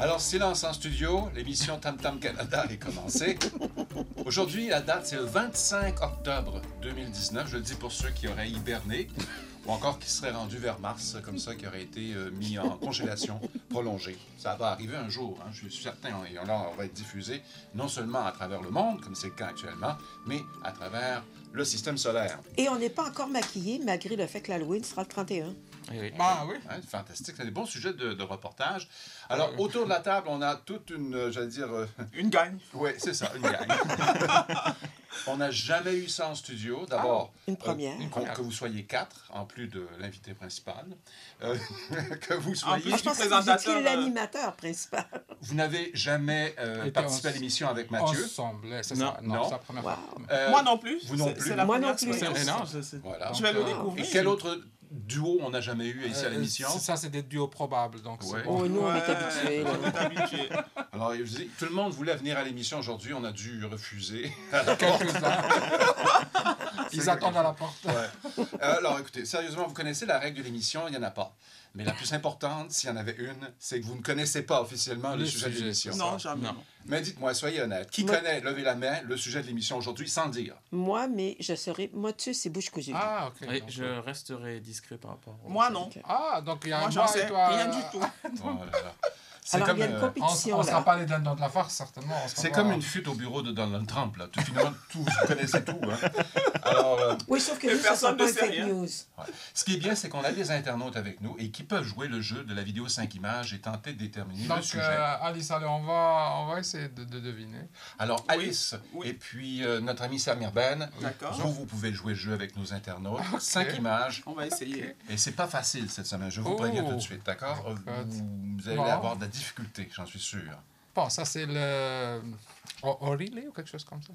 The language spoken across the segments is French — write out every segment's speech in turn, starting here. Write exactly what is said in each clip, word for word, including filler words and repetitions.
Alors, silence en studio, l'émission Tam Tam Canada est commencée. Aujourd'hui, la date, c'est le vingt-cinq octobre deux mille dix-neuf. Je le dis pour ceux qui auraient hiberné ou encore qui seraient rendus vers mars, comme ça, qui auraient été euh, mis en congélation prolongée. Ça va arriver un jour, hein, je suis certain. Et là, on va être diffusé non seulement à travers le monde, comme c'est le cas actuellement, mais à travers le système solaire. Et on n'est pas encore maquillé, malgré le fait que l'Halloween sera le trente et un. Oui, oui. Ah oui. Hein, fantastique. C'est des bons sujets de, de reportage. Alors, euh... autour de la table, on a toute une, euh, j'allais dire... Euh... Une gang. Oui, c'est ça, une gang. On n'a jamais eu ça en studio. D'abord, ah, une première. Euh, une première. Que vous soyez quatre, en plus de l'invité principal. Euh, que vous soyez... En plus, je pense que vous l'animateur principal. Vous n'avez jamais euh, participé à l'émission avec Mathieu. Ensemble, c'est non. ça. Non, non. c'est la première fois. Wow. Euh, Moi non plus. Vous non plus. C'est la Moi non plus. plus. C'est non, voilà. Je vais le découvrir. Et quel autre duo on n'a jamais eu ici euh, à l'émission? Ça, c'est des duos probables. Donc ouais. bon. Oh, nous, on est habitués. On est habitués. Alors, je dis, tout le monde voulait venir à l'émission aujourd'hui. On a dû refuser. Quelques-uns. Ils attendent à la porte. Ouais. Alors, écoutez, sérieusement, vous connaissez la règle de l'émission, il n'y en a pas. Mais la plus importante, s'il y en avait une, c'est que vous ne connaissez pas officiellement le, le sujet, sujet de l'émission. Non, jamais. Non. Mais dites-moi, soyez honnête. Qui moi... connaît, levez la main, le sujet de l'émission aujourd'hui, sans le dire? Moi, mais je serai motus et bouche cousue. Ah, OK. Oui, je resterai discret par rapport au... Moi, non. Okay. Ah, donc il y a moi, un j'en sais toi... rien du tout. Oh là là. Alors, comme, il y a une compétition, On ne là. sera pas les dindons de la farce, certainement. C'est comme une fuite au bureau de Donald Trump, là. Tout, finalement, tout, vous connaissez tout, hein. Alors, euh... oui, sauf que nous, ça sera pas fake news. Ouais. Ce qui est bien, c'est qu'on a des internautes avec nous et qui peuvent jouer le jeu de la vidéo cinq images et tenter de déterminer donc, le sujet. Euh, Alice, allez, on va, on va essayer de, de deviner. Alors, Alice oui. Oui. et puis euh, notre ami Samir Ben, d'accord. vous, vous pouvez jouer le jeu avec nos internautes. Okay. Cinq images. On va essayer. Et c'est pas facile cette semaine, je vous oh. préviens tout de suite, d'accord? Vous, vous allez bon. avoir de la difficulté, j'en suis sûr. Bon, ça c'est le... O'Reilly ou quelque chose comme ça?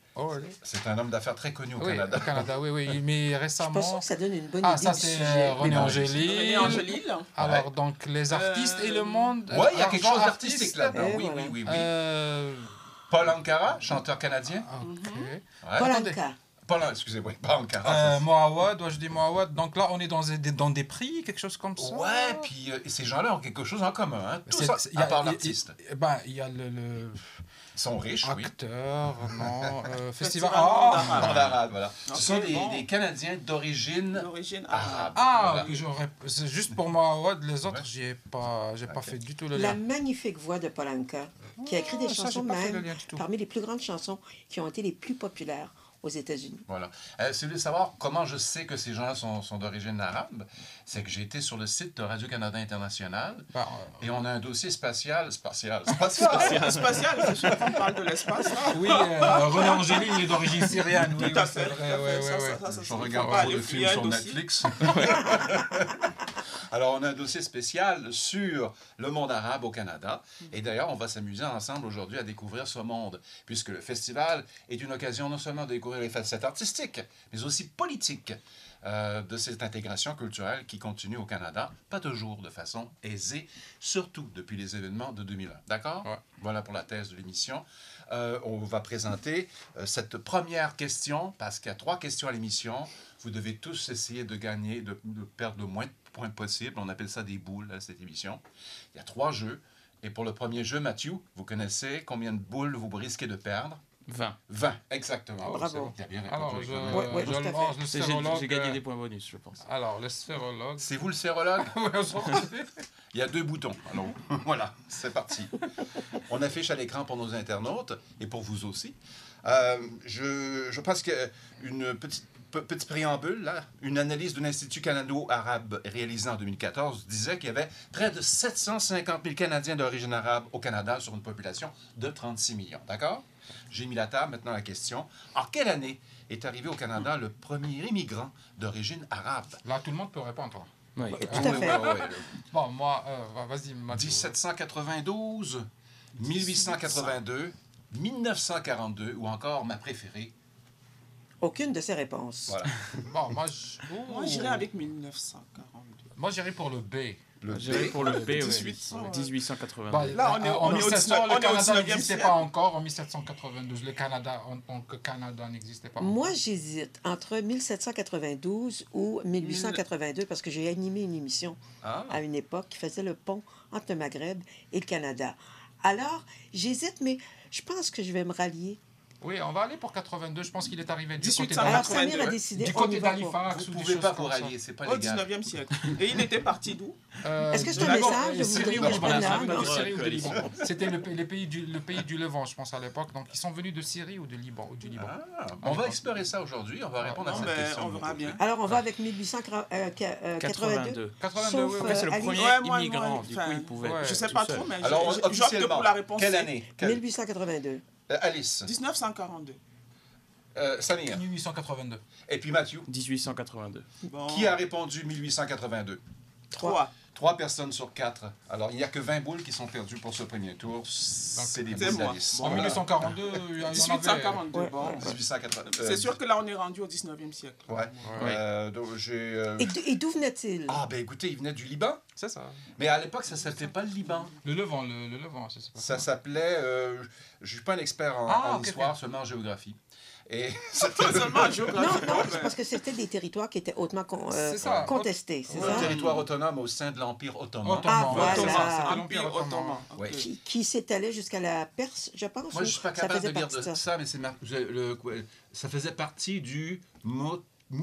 C'est un homme d'affaires très connu au oui, Canada. Au Canada, oui, oui. Mais récemment... Je pense que ça donne une bonne ah, idée ça, du c'est sujet. René Angélil. René Angélil. Alors, ouais. donc, les artistes euh... et le monde... Oui, il y a quelque chose d'artistique là-dedans. Oui, voilà. oui, oui, oui. Euh... Paul Ankara, chanteur canadien. OK. Mm-hmm. Ouais. Paul Ankara. Paul, excusez-moi, pas Ankara. Euh, Moawad, dois-je dire Moawad. Donc là, on est dans des, dans des prix, quelque chose comme ça. Ouais, puis euh, ces gens-là ont quelque chose en commun, hein. Tout ça, à a, part l'artiste. Ben, il y a le... le... Ils sont riches, acteur, oui. Acteur, non, euh, festival... Ah, oh, monde arabe, voilà. Okay, Ce sont des, bon. des Canadiens d'origine arabe. Ah, voilà. j'aurais... c'est juste pour moi, les autres, ouais. j'y ai pas, j'ai okay. pas fait du tout le lien. La magnifique voix de Paul Ankara, qui a écrit des ça, chansons même parmi les plus grandes chansons qui ont été les plus populaires aux États-Unis. Voilà. Euh, si vous voulez savoir comment je sais que ces gens-là sont, sont d'origine arabe, c'est que j'ai été sur le site de Radio-Canada International bah, euh... et on a un dossier spatial... Spatial. Spatial. Spatial, spatial c'est sûr qu'on parle de l'espace. Là. Oui, euh, René Angélil, il est d'origine syrienne. Oui, tout à fait. Vrai, ouais, ouais, ça, ouais. Ça, ça, ça, je regarde le film sur Netflix. Alors, on a un dossier spécial sur le monde arabe au Canada. Et d'ailleurs, on va s'amuser ensemble aujourd'hui à découvrir ce monde, puisque le festival est une occasion non seulement de découvrir les facettes artistiques, mais aussi politiques euh, de cette intégration culturelle qui continue au Canada, pas toujours de façon aisée, surtout depuis les événements de deux mille un. D'accord? Ouais. Voilà pour la thèse de l'émission. Euh, on va présenter euh, cette première question, parce qu'il y a trois questions à l'émission. Vous devez tous essayer de gagner, de, de perdre le moins de points possible. On appelle ça des boules, à cette émission. Il y a trois jeux. Et pour le premier jeu, Mathieu, vous connaissez combien de boules vous risquez de perdre? vingt. vingt, exactement. Oh, bravo. Tu as bien répondu. Alors, je, ouais, ouais, je le mange, le sphérologue. J'ai gagné des points bonus, je pense. Alors, le sphérologue. C'est vous le sphérologue? Oui, on s'en Il y a deux boutons. Alors, voilà, c'est parti. On affiche à l'écran pour nos internautes et pour vous aussi. Euh, je, je pense qu'une petite Petit préambule, là, une analyse de l'Institut canado-arabe réalisée en deux mille quatorze disait qu'il y avait près de sept cent cinquante mille Canadiens d'origine arabe au Canada sur une population de trente-six millions. D'accord? J'ai mis la table, maintenant la question. En quelle année est arrivé au Canada le premier immigrant d'origine arabe? Là, tout le monde peut répondre. Oui. Tout à fait. Ouais, ouais, ouais. Bon, moi, euh, vas-y, Mathieu. dix-sept cent quatre-vingt-douze, dix-huit cent quatre-vingt-deux, mille neuf cent quarante-deux ou encore ma préférée, aucune de ces réponses. Voilà. Bon, moi, je... moi j'irais avec mille neuf cent quarante-deux. Moi, j'irais pour le B. Le J'irais B. pour le B, ouais. dix-huit cents. dix-huit cent quatre-vingt-deux. Bah, Là, on est- en on est au mille sept cents, dix-neuf- on est le au Canada dix-neuvième n'existait siècle. pas encore. En mille sept cent quatre-vingt-douze, le Canada, en tant que Canada, n'existait pas encore. Moi, j'hésite entre mille sept cent quatre-vingt-douze ou mille huit cent quatre-vingt-deux parce que j'ai animé une émission Ah. à une époque qui faisait le pont entre le Maghreb et le Canada. Alors, j'hésite, mais je pense que je vais me rallier. Oui, on va aller pour quatre-vingt-deux. Je pense qu'il est arrivé du dix-huit côté cent Alors, d'Halifax. quatre-vingt-deux, Samir a ouais. décidé. Du on côté y va pas. d'Halifax Vous ou ne des pouvez choses pas vous comme ça. rallier, c'est pas Au légal. dix-neuvième siècle. Et il était parti d'où? Euh, Est-ce que c'est de un Liban, message de euh, vous Syrie donner ou Liban, la ils sont langue? venus de Alors, Syrie ou de que Liban. les- C'était le, les pays du, le pays du Levant, je pense, à l'époque. Donc, ils sont venus de Syrie ou de Liban. Ou du Liban. Ah, on va explorer ça aujourd'hui. On va répondre à Non, cette mais question. on verra bien. Alors, on va avec mille huit cent quatre-vingt-deux. quatre-vingt-deux. quatre-vingt-deux, Sauf, oui, En oui. fait, c'est le Euh, premier Ouais, moi, immigrant. moi, Du coup, enfin, il pouvait. ouais. Je sais tout pas seul. trop, mais Alors, je- je- j'opte officiellement, pour la réponse quelle C. année? Quelle- mille huit cent quatre-vingt-deux. Euh, Alice, dix-neuf cent quarante-deux. euh, Samir, mille huit cent quatre-vingt-deux. et puis Mathieu. dix-huit cent quatre-vingt-deux. Bon. Qui a répondu mille huit cent quatre-vingt-deux? Trois. Trois personnes sur quatre. Alors, il n'y a que vingt boules qui sont perdues pour ce premier tour. C'est des c'est boules moi. d'Alice. Bon, En Voilà. mille huit cent quarante-deux, il y en dix-huit avait. cent quarante-deux. Ouais. Bon. dix-huit cent quatre-vingt-deux. C'est sûr que là, on est rendu au dix-neuvième siècle. Ouais. Ouais. Euh, donc, j'ai, euh, Et d- Et d'où venait-il? Ah, ben écoutez, il venait du Liban. C'est ça. Mais à l'époque, ça ne s'appelait pas le Liban. Le Levant, le, le Levant, c'est pas Ça s'appelait. euh, je ne suis pas un expert en, Ah, en ok, histoire, ok. seulement en géographie. Et c'était Pas seulement en Non, géographie. non, c'est mais- parce que c'était des territoires qui étaient hautement con- euh, C'est ça. contestés, c'est un ça? territoire autonome au sein de l'Empire ottoman. Ottoman. Ah, voilà. c'est ça, c'était Empire l'Empire ottoman. ottoman. ok. Ouais. Qui, qui s'étalait jusqu'à la Perse, je pense. Moi, ou je ne suis pas ça capable faisait de lire partie de ça? ça, mais c'est mar- je- le- quoi, ça faisait partie du Mo-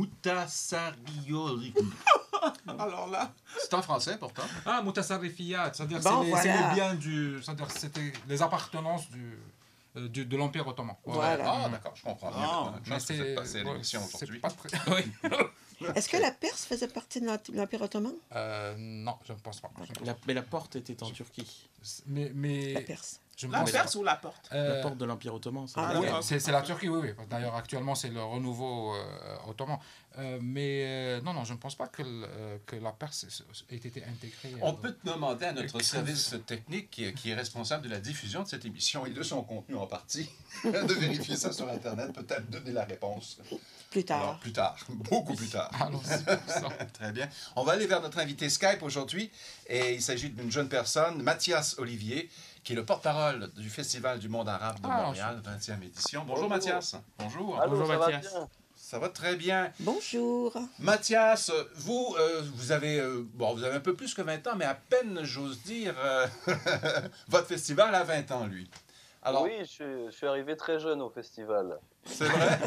Mutasarrioli. Alors là, C'est en français, pourtant. Ah, Mutassarrifiyat, c'est-à-dire Bon, c'est les, c'est voilà. les biens du, c'est-à-dire c'était les appartenances du, euh, du- de l'Empire ottoman. Ouais. Voilà. Ah, d'accord, je comprends bien. Ah, maintenant. Je pense que vous êtes passé à ouais, l'émission c'est aujourd'hui. pas très- Oui. Est-ce que la Perse faisait partie de l'Empire- l'Empire ottoman? Euh, non, je ne pense pas. Je ne pense La- pas. mais la porte était en Turquie. Mais, mais La Perse. je ne la pense Perse ou la porte? pas. Euh, La porte de l'Empire ottoman, c'est Ah, la- oui, d'accord. c'est c'est la Turquie, oui, oui. D'ailleurs, actuellement, c'est le renouveau euh, ottoman. Euh, mais euh, non, non, je ne pense pas que, le- euh, que la Perse ait été intégrée. On euh, peut demander à notre Excellent. service technique qui est, qui est responsable de la diffusion de cette émission et de son contenu en partie, de vérifier ça sur Internet, peut-être donner la réponse. Plus tard. Alors, plus tard, beaucoup plus tard. allons-y pour ça. Très bien. On va aller vers notre invité Skype aujourd'hui. Et il s'agit d'une jeune personne, Mathias Olivier, qui est le porte-parole du Festival du monde arabe de Ah, Montréal, vingtième édition. Bonjour, Bonjour. Mathias. Bonjour. Allô, Bonjour, ça va Mathias. bien? Ça va très bien. Bonjour. Mathias, vous, euh, vous, avez, euh, bon, vous avez un peu plus que vingt ans, mais à peine, j'ose dire, euh, votre festival a vingt ans, lui. Alors, Oui, je, suis- je suis arrivé très jeune au festival. c'est vrai?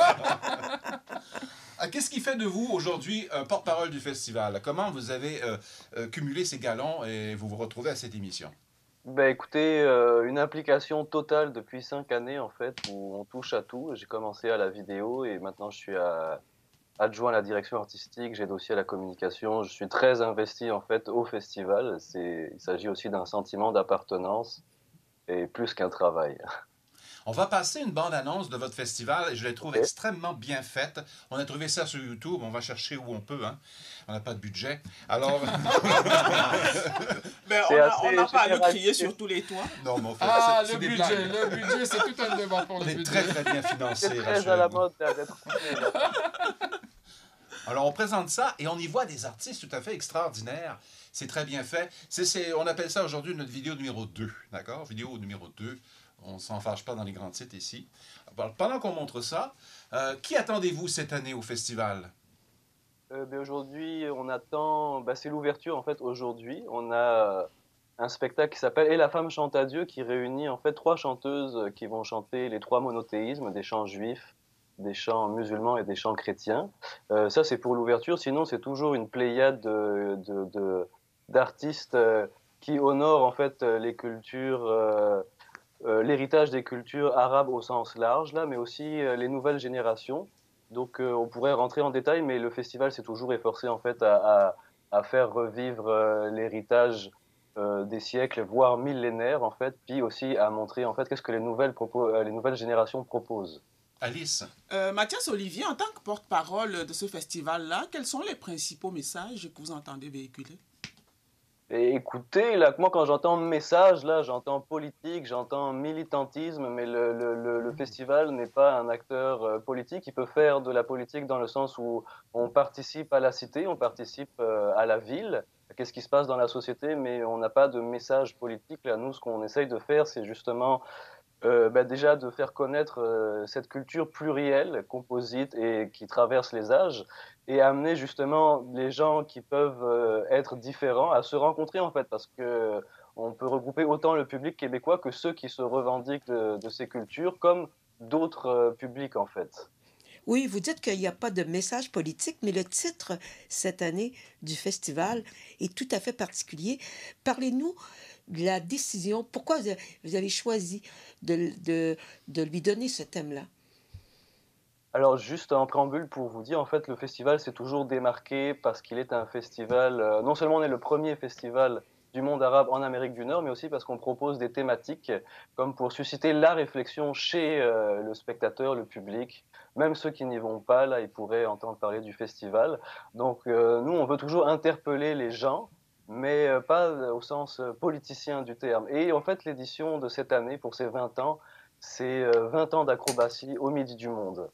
Ah, qu'est-ce qui fait de vous, aujourd'hui, un porte-parole du festival? Comment vous avez euh, euh, cumulé ces galons et vous vous retrouvez à cette émission? Ben écoutez, euh, une implication totale depuis cinq années en fait, où on touche à tout. J'ai commencé à la vidéo et maintenant je suis à- adjoint à la direction artistique, j'aide aussi à la communication. Je suis très investi en fait au festival. C'est, il s'agit aussi d'un sentiment d'appartenance et plus qu'un travail. On va passer une bande-annonce de votre festival et je la trouve Ok. extrêmement bien faite. On a trouvé ça sur YouTube, on va chercher où on peut, hein. On n'a pas de budget. Alors, Mais on C'est n'a assez on n'a pas à lui généralisé. crier sur tous les toits. non, mais on fait Ah, c'est- c'est le des budget, blagues. le budget, c'est tout un débat pour On le est budget. très, très bien financé. C'est très à la rassurez-vous. mode d'être coupé, là. Alors, on présente ça et on y voit des artistes tout à fait extraordinaires. C'est très bien fait. C'est, c'est- on appelle ça aujourd'hui notre vidéo numéro deux. D'accord? Vidéo numéro deux. On ne s'en fâche pas dans les grands titres ici. Alors, pendant qu'on montre ça, euh, qui attendez-vous cette année au festival? Euh, ben, aujourd'hui, on attend. Ben, c'est l'ouverture en fait. Aujourd'hui, on a euh, un spectacle qui s'appelle Et la femme chante à Dieu, qui réunit en fait trois chanteuses euh, qui vont chanter les trois monothéismes, des chants juifs, des chants musulmans et des chants chrétiens. Euh, ça, c'est pour l'ouverture. Sinon, c'est toujours une pléiade de, de- de- d'artistes euh, qui honorent en fait euh, les cultures. euh, euh, l'héritage des cultures arabes au sens large, là, mais aussi euh, les nouvelles générations. Donc euh, on pourrait rentrer en détail, mais le festival s'est toujours efforcé en fait à, à- à faire revivre euh, l'héritage euh, des siècles, voire millénaires en fait, puis aussi à montrer en fait qu'est-ce que les nouvelles, propo- euh, les nouvelles générations proposent. Alice? Euh, Mathias Olivier, en tant que porte-parole de ce festival-là, quels sont les principaux messages que vous entendez véhiculer? Et écoutez, là, moi quand j'entends message, là, j'entends politique, j'entends militantisme, mais le, le, le, le festival n'est pas un acteur euh, politique. Il peut faire de la politique dans le sens où on participe à la cité, on participe euh, à la ville, qu'est-ce qui se passe dans la société, mais on n'a pas de message politique. Là, nous, ce qu'on essaye de faire, c'est justement euh, bah, déjà de faire connaître euh, cette culture plurielle, composite et qui traverse les âges, et amener justement les gens qui peuvent euh, être différents à se rencontrer en fait, parce que on peut regrouper autant le public québécois que ceux qui se revendiquent de, de ces cultures, comme d'autres euh, publics en fait. Oui, vous dites qu'il n'y a pas de message politique, mais le titre cette année du festival est tout à fait particulier. Parlez-nous de la décision. Pourquoi vous avez- vous avez choisi de, de, de lui donner ce thème-là? Alors juste en préambule pour vous dire, en fait, le festival s'est toujours démarqué parce qu'il est un festival, euh, non seulement on est le premier festival du monde arabe en Amérique du Nord, mais aussi parce qu'on propose des thématiques comme pour susciter la réflexion chez euh, le spectateur, le public, même ceux qui n'y vont pas, là, ils pourraient entendre parler du festival. Donc euh, nous, on veut toujours interpeller les gens, mais euh, pas au sens euh, politicien du terme. Et en fait, l'édition de cette année, pour ses vingt ans, c'est euh, vingt ans d'acrobatie au midi du monde.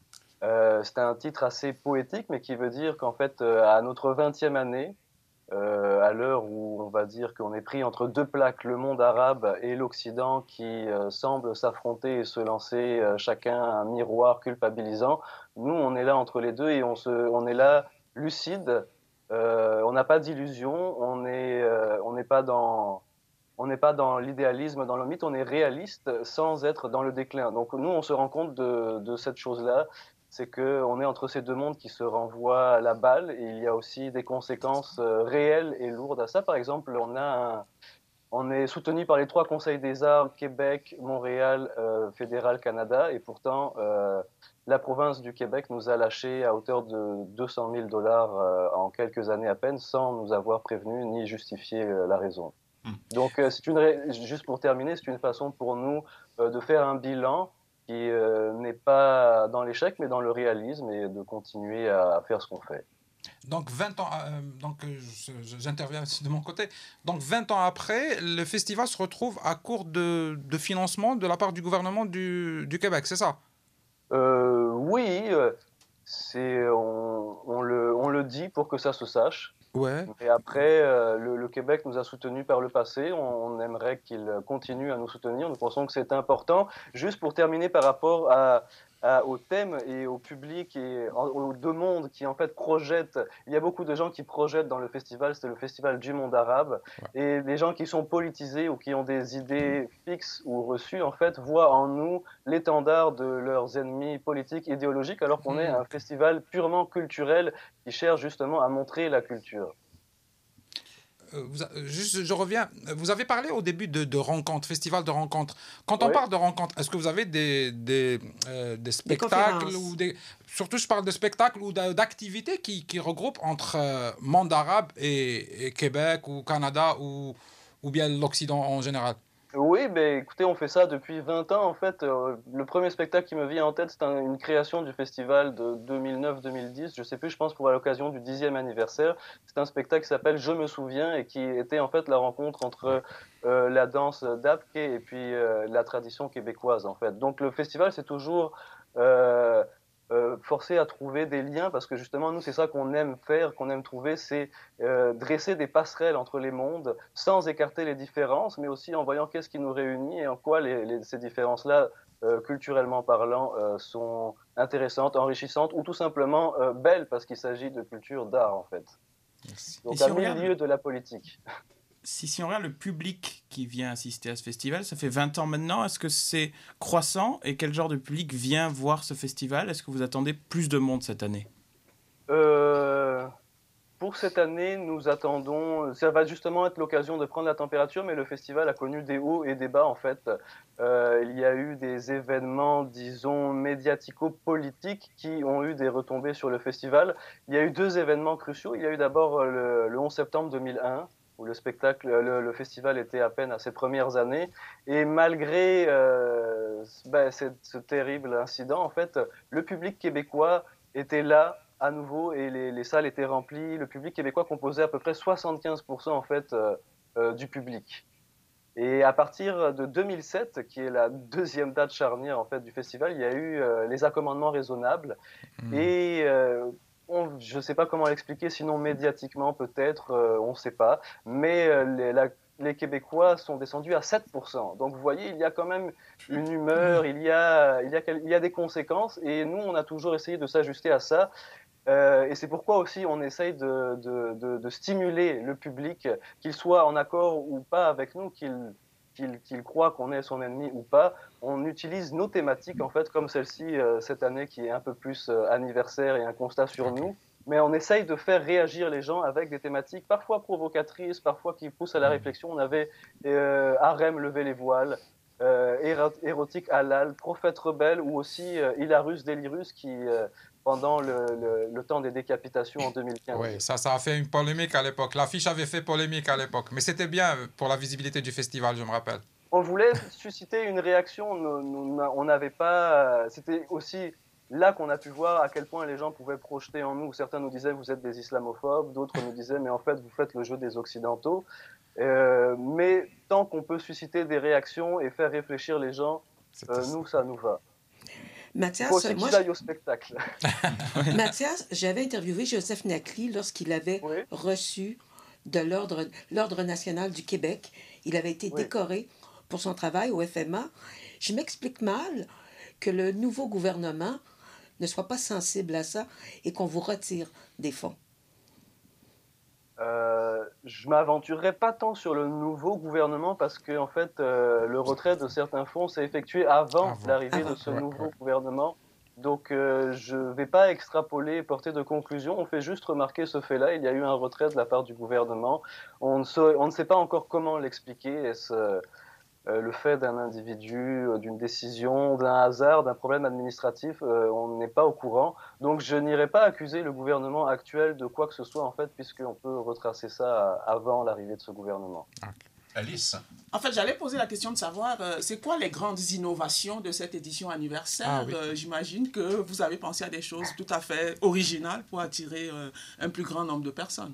Euh, c'est un titre assez poétique, mais qui veut dire qu'en fait, euh, à notre vingtième année, euh, à l'heure où on va dire qu'on est pris entre deux plaques, le monde arabe et l'Occident, qui euh, semblent s'affronter et se lancer euh, chacun un miroir culpabilisant, nous, on est là entre les deux et on, se, on est là lucide. Euh, on n'a pas d'illusion, on n'est euh, on n'est pas dans on n'est pas dans l'idéalisme, dans le mythe, on est réaliste sans être dans le déclin. Donc nous, on se rend compte de, de cette chose-là, c'est qu'on est entre ces deux mondes qui se renvoient la balle, et il y a aussi des conséquences euh, réelles et lourdes à ça. Par exemple, on a un, on est soutenu par les trois conseils des arts, Québec, Montréal, euh, Fédéral, Canada, et pourtant euh, la province du Québec nous a lâché à hauteur de deux cent mille dollars euh, en quelques années à peine, sans nous avoir prévenu ni justifié euh, la raison. Donc, euh, c'est une ré- juste pour terminer, c'est une façon pour nous euh, de faire un bilan qui euh, n'est pas dans l'échec, mais dans le réalisme, et de continuer à faire ce qu'on fait. Donc vingt ans, euh, donc euh, je- je- j'interviens aussi de mon côté. Donc vingt ans après, le festival se retrouve à court de, de financement de la part du gouvernement du, du Québec, c'est ça? Euh, oui, euh, c'est, on, on le, on le dit pour que ça se sache. Ouais. Et après, euh, le, le Québec nous a soutenus par le passé. On, on aimerait qu'il continue à nous soutenir. Nous pensons que c'est important. Juste pour terminer par rapport à, à- au thème et au public et en- aux deux mondes qui en fait projettent. Il y a beaucoup de gens qui projettent dans le festival. C'est le festival du monde arabe. Et les gens qui sont politisés ou qui ont des idées fixes ou reçues, en fait, voient en nous l'étendard de leurs ennemis politiques, idéologiques, alors qu'on est Hmm. un festival purement culturel qui cherche justement à montrer la culture. Euh, vous a- euh, juste, je reviens. Vous avez parlé au début de, de rencontres, festival de rencontres. Quand on Oui. parle de rencontres, est-ce que vous avez des, des, euh, des spectacles conférences. ou des, surtout je parle de spectacles ou d'a- d'activités qui, qui regroupent entre euh, monde arabe et, et Québec ou Canada ou, ou bien l'Occident en général? Oui, ben écoutez, on fait ça depuis vingt ans en fait. Euh, le premier spectacle qui me vient en tête, c'est un- une création du festival de deux mille neuf deux mille dix, je sais plus, je pense pour à l'occasion du dixième anniversaire. C'est un spectacle qui s'appelle Je me souviens et qui était en fait la rencontre entre euh, la danse d'Apke et puis euh, la tradition québécoise en fait. Donc le festival, c'est toujours euh, euh, forcé à trouver des liens parce que justement, nous, c'est ça qu'on aime faire, qu'on aime trouver, c'est euh, dresser des passerelles entre les mondes sans écarter les différences, mais aussi en voyant qu'est-ce qui nous réunit et en quoi les, les- ces différences-là, euh, culturellement parlant, euh, sont intéressantes, enrichissantes ou tout simplement euh, belles parce qu'il s'agit de culture d'art en fait. Et Donc si à on, mille regarde, lieues de la politique. si, si on regarde le public qui vient assister à ce festival, ça fait vingt ans maintenant. Est-ce que c'est croissant et quel genre de public vient voir ce festival? Est-ce que vous attendez plus de monde cette année? Euh, Pour cette année, nous attendons, ça va justement être l'occasion de prendre la température, mais le festival a connu des hauts et des bas en fait. Euh, il y a eu des événements, disons, médiatico-politiques qui ont eu des retombées sur le festival. Il y a eu deux événements cruciaux. Il y a eu d'abord euh, le, le onze septembre deux mille un, où le spectacle, le, le festival était à peine à ses premières années. Et malgré euh, ben, cette- ce terrible incident, en fait, le public québécois était là à nouveau et les, les salles étaient remplies. Le public québécois composait à peu près soixante-quinze pour cent en fait euh, euh, du public. Et à partir de deux mille sept, qui est la deuxième date charnière en fait du festival, il y a eu euh, les accommodements raisonnables. Hmm. Et euh, on, je ne sais pas comment l'expliquer, sinon médiatiquement peut-être, euh, on ne sait pas. Mais euh, les, la, les Québécois sont descendus à sept pour cent. Donc vous voyez, il y a quand même une humeur, il y a, il y a, il y a des conséquences. Et nous, on a toujours essayé de s'ajuster à ça. Euh, et c'est pourquoi aussi on essaye de, de, de, de stimuler le public, qu'il soit en accord ou pas avec nous, qu'il qu'il qu'il croit qu'on est son ennemi ou pas. On utilise nos thématiques, en fait, comme celle-ci euh, cette année, qui est un peu plus euh, anniversaire et un constat sur Ok. nous. Mais on essaye de faire réagir les gens avec des thématiques parfois provocatrices, parfois qui poussent à la réflexion. On avait euh, Harem, lever les voiles, euh, éro- érotique halal, prophète rebelle, ou aussi euh, Hilarus Delirus qui, euh, pendant le, le, le temps des décapitations en deux mille quinze. Oui, ça, ça a fait une polémique à l'époque. L'affiche avait fait polémique à l'époque. Mais c'était bien pour la visibilité du festival, je me rappelle. On voulait susciter une réaction. Nous, nous, on n'avait pas. C'était aussi là qu'on a pu voir à quel point les gens pouvaient projeter en nous. Certains nous disaient vous êtes des islamophobes, d'autres nous disaient mais en fait vous faites le jeu des occidentaux. Euh, mais tant qu'on peut susciter des réactions et faire réfléchir les gens, euh, nous ça nous va. Mathias, Il faut aussi moi, qu'ils aillent au spectacle. Mathias, j'avais interviewé Joseph Nacli lorsqu'il avait Oui. reçu de l'ordre, l'Ordre national du Québec. Il avait été Oui. décoré pour son travail au F M A. Je m'explique mal que le nouveau gouvernement ne soit pas sensible à ça et qu'on vous retire des fonds. Euh, je m'aventurerai pas tant sur le nouveau gouvernement parce que en fait euh, le retrait de certains fonds s'est effectué avant, Avant. l'arrivée Avant. de ce Ouais, nouveau ouais. gouvernement. Donc euh, je vais pas extrapoler, porter de conclusion. On fait juste remarquer ce fait-là. Il y a eu un retrait de la part du gouvernement. On ne sait, on ne sait pas encore comment l'expliquer. Est-ce euh, le fait d'un individu, euh, d'une décision, d'un hasard, d'un problème administratif, euh, on n'est pas au courant. Donc je n'irai pas accuser le gouvernement actuel de quoi que ce soit, en fait, puisqu'on peut retracer ça avant l'arrivée de ce gouvernement. Alice? En fait, j'allais poser la question de savoir, euh, c'est quoi les grandes innovations de cette édition anniversaire? Ah oui. Euh, J'imagine que vous avez pensé à des choses tout à fait originales pour attirer euh, un plus grand nombre de personnes.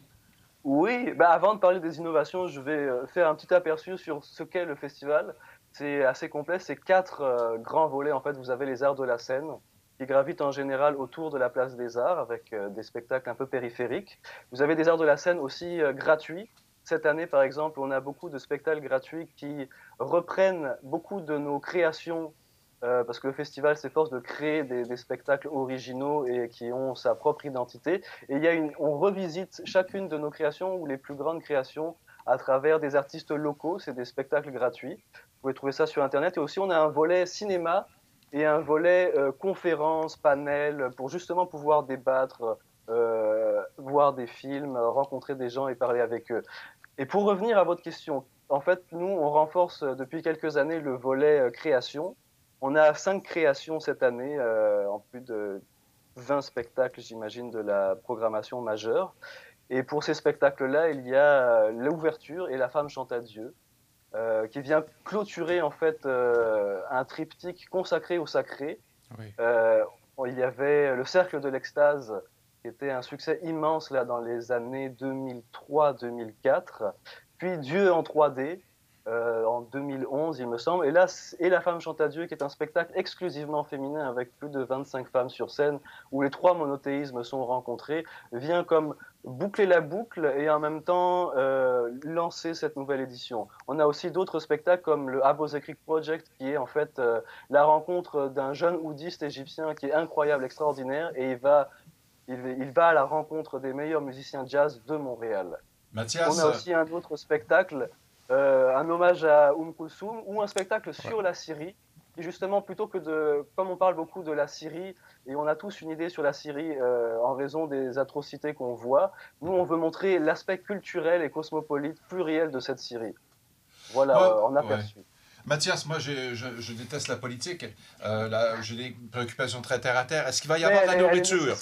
Oui, bah avant de parler des innovations, je vais euh, faire un petit aperçu sur ce qu'est le festival. C'est assez complet, c'est quatre euh, grands volets. En fait, vous avez les arts de la scène, qui gravitent en général autour de la place des arts, avec euh, des spectacles un peu périphériques. Vous avez des arts de la scène aussi euh, gratuits. Cette année, par exemple, on a beaucoup de spectacles gratuits qui reprennent beaucoup de nos créations, euh, parce que le festival s'efforce de créer des, des spectacles originaux et qui ont sa propre identité. Et il y a une, on revisite chacune de nos créations ou les plus grandes créations à travers des artistes locaux. C'est des spectacles gratuits. Vous pouvez trouver ça sur Internet. Et aussi, on a un volet cinéma et un volet euh, conférences, panels, pour justement pouvoir débattre, euh, voir des films, rencontrer des gens et parler avec eux. Et pour revenir à votre question, en fait, nous, on renforce depuis quelques années le volet euh, création. On a cinq créations cette année, euh, en plus de vingt spectacles, j'imagine, de la programmation majeure. Et pour ces spectacles-là, il y a l'ouverture et La femme chante à Dieu, euh, qui vient clôturer en fait euh, un triptyque consacré au sacré. Oui. Euh, il y avait le Cercle de l'Extase, qui était un succès immense là dans les années deux mille trois deux mille quatre. Puis Dieu en trois D, euh, en deux mille onze, il me semble. Et là, et La femme chante à Dieu, qui est un spectacle exclusivement féminin avec plus de vingt-cinq femmes sur scène, où les trois monothéismes sont rencontrés, vient comme boucler la boucle et en même temps euh, lancer cette nouvelle édition. On a aussi d'autres spectacles comme le Abosekrik Project, qui est en fait euh, la rencontre d'un jeune oudiste égyptien qui est incroyable, extraordinaire, et il va, il, il va à la rencontre des meilleurs musiciens jazz de Montréal. Mathias? On a aussi un autre spectacle, euh, un hommage à Oum Kulsoum, ou un spectacle sur ouais. la Syrie. Et justement, plutôt que de, comme on parle beaucoup de la Syrie, et on a tous une idée sur la Syrie euh, en raison des atrocités qu'on voit, nous, on veut montrer l'aspect culturel et cosmopolite, pluriel de cette Syrie. Voilà, oh, euh, en aperçu. Ouais. Mathias, moi, je, je, je déteste la politique. Euh, là, j'ai des préoccupations très terre-à-terre. Est-ce qu'il va y avoir Mais de la nourriture?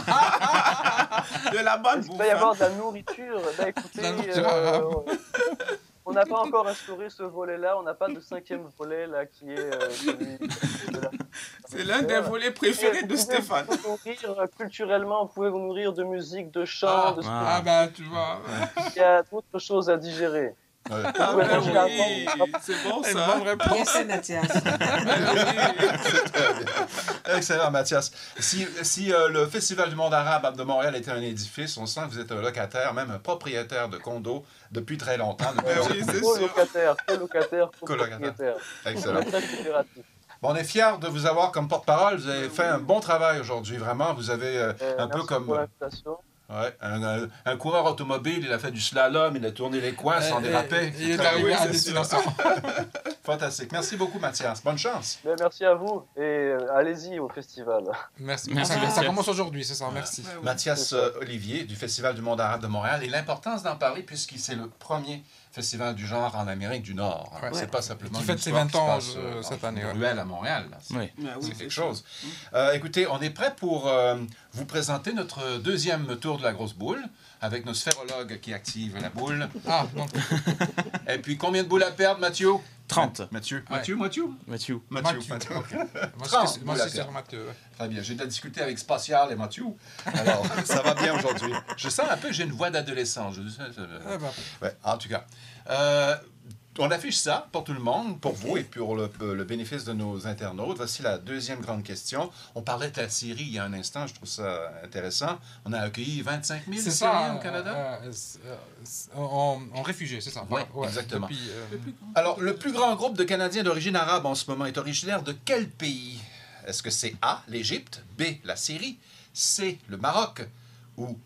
De la bonne bouffe. Il va y avoir de la nourriture. Ben, écoutez, la nourriture euh, on n'a pas encore instauré ce volet-là. On n'a pas de cinquième volet là qui est euh, celui de la... C'est l'un des volets préférés de Stéphane. Vous pouvez vous nourrir culturellement, vous pouvez vous nourrir de musique, de chant, Ah, de ah bah tu vois. Il y a d'autres choses à digérer. Ouais. Ah, Ouais, ben oui. oui, c'est bon Une ça. bonne réponse. Bien fait, Mathias. Excellent, Mathias. Si, si euh, le Festival du monde arabe de Montréal était un édifice, on sent que vous êtes un locataire, même un propriétaire de condo depuis très longtemps. Depuis Ben que vous oui, êtes- c'est sûr. Co-locataire, co-locataire, Colocataire. co-propriétaire. Excellent. Très coopératif. Bon, on est fiers de vous avoir comme porte-parole. Vous avez fait un bon travail aujourd'hui, vraiment. Vous avez euh, Euh, un peu merci comme pour l'invitation. ouais, un, un- un coureur automobile. Il a fait du slalom, il a tourné les coins sans déraper. Il est Très arrivé bien. à destination. Fantastique. Merci beaucoup, Mathias. Bonne chance. Ben, merci à vous et euh, allez-y au festival. Merci. Merci, Ça, ça Mathias. commence aujourd'hui, c'est ça, merci. Ouais, ouais. Mathias euh, Olivier du Festival du monde arabe de Montréal et l'importance d'en parler puisque c'est le premier festival du genre en Amérique du Nord. Ouais. C'est pas simplement Qui une fête ses histoire vingt qui se ans, passe, euh, dans cette une année, ouais. ruelle à Montréal. là. C'est Oui. Ben oui, c'est quelque ça. chose. Euh, écoutez, on est prêt pour euh, vous présenter notre deuxième tour de la grosse boule avec nos sphérologues qui activent la boule. Ah, donc, Et puis, combien de boules à perdre, Mathieu? trente. Mathieu. Ouais. Mathieu, Mathieu? Mathieu. Mathieu. Mathieu. Mathieu. ok. Moi, trente, c'est- moi, vous la c'est faites. Mathieu. ouais. Très bien. J'ai déjà discuté avec Spatial et Mathieu. Alors, ça va bien aujourd'hui. Je sens un peu que j'ai une voix d'adolescent. Je... Ah, bah, Ouais, en tout cas. Euh, on affiche ça pour tout le monde, pour vous et pour le, le bénéfice de nos internautes. Voici la deuxième grande question. On parlait de la Syrie il y a un instant, je trouve ça intéressant. On a accueilli vingt-cinq mille c'est Syriens ça. au Canada. euh, euh, c'est- euh, c'est- en, en réfugié, c'est ça. Ouais, exactement. Depuis, euh, Le plus grand. Alors, le plus grand groupe de Canadiens d'origine arabe en ce moment est originaire de quel pays? Est-ce que c'est A, l'Égypte, B, la Syrie, C, le Maroc ou